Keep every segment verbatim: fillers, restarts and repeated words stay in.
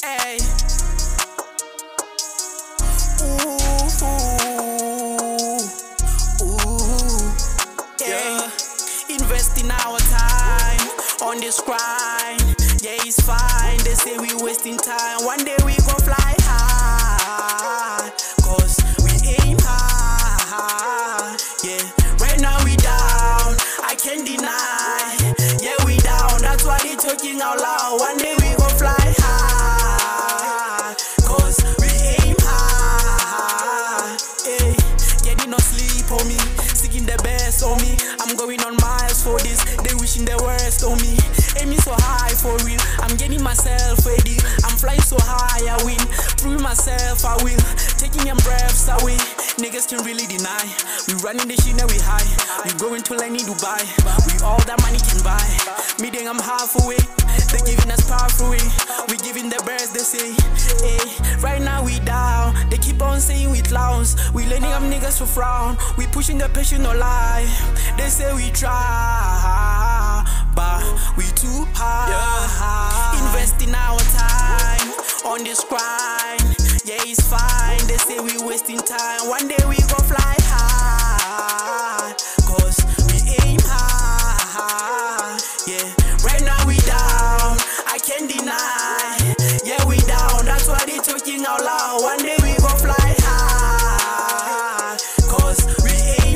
Hey. Ooh, ooh, yeah. Invest in our time on this grind. Yeah, it's fine. They say we wasting time. One day we gon' fly high, cause we aim high. Yeah, right now we down. I can't deny. Yeah, we down. That's why they talking out loud. One day we gon' fly high, cause we aim high. Hey, yeah, they no sleep on me. Seeking the best on me. I'm going on miles for this. They wishing the worst on me. Aiming so high for real. I'm getting myself ready. I'm flying so high, I win. Proving myself, I will. Taking them breaths away. Niggas can really deny. We running the shit, now we high. We going to land in Dubai. We all that money can buy. Me think I'm halfway. They giving us powerful way. We giving the birds, they say. Hey, right now we down. They keep on saying we clowns. We letting up niggas for frown. We pushing the patient, no lie. They say we try, but we too high. Yeah. Invest in our time on this grind. Yeah, it's fine. They say we wasting time. One day we gon' fly high, cause we aim high. Yeah, right now we down. I can't deny. Yeah, we down. That's why they talking out loud. One day we gon' fly high, cause we aim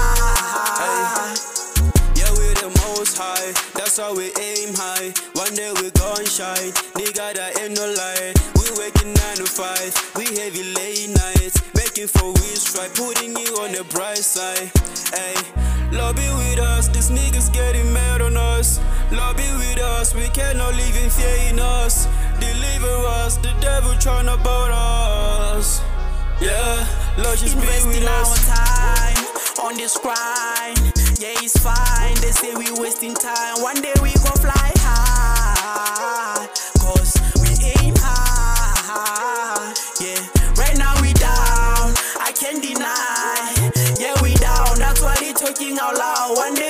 high. Yeah, we're the most high. That's how we aim high. One day we gon' shine. Nigga, that ain't no lie. We working nine to five. We heavy late nights. Making for we strike. Putting you on the bright side. Hey, lobby with us. These niggas getting mad on us. Lobby with us. We cannot live in fear in us. Deliver us. The devil tryna bout us. Yeah, Lord, just be Invest with in our us. time on this grind. Yeah, it's fine. They say we wasting time. One day we gon' fly high, cause we aim high. Yeah, right now we down. I can't deny. Yeah, we down. That's why they talking out loud. One day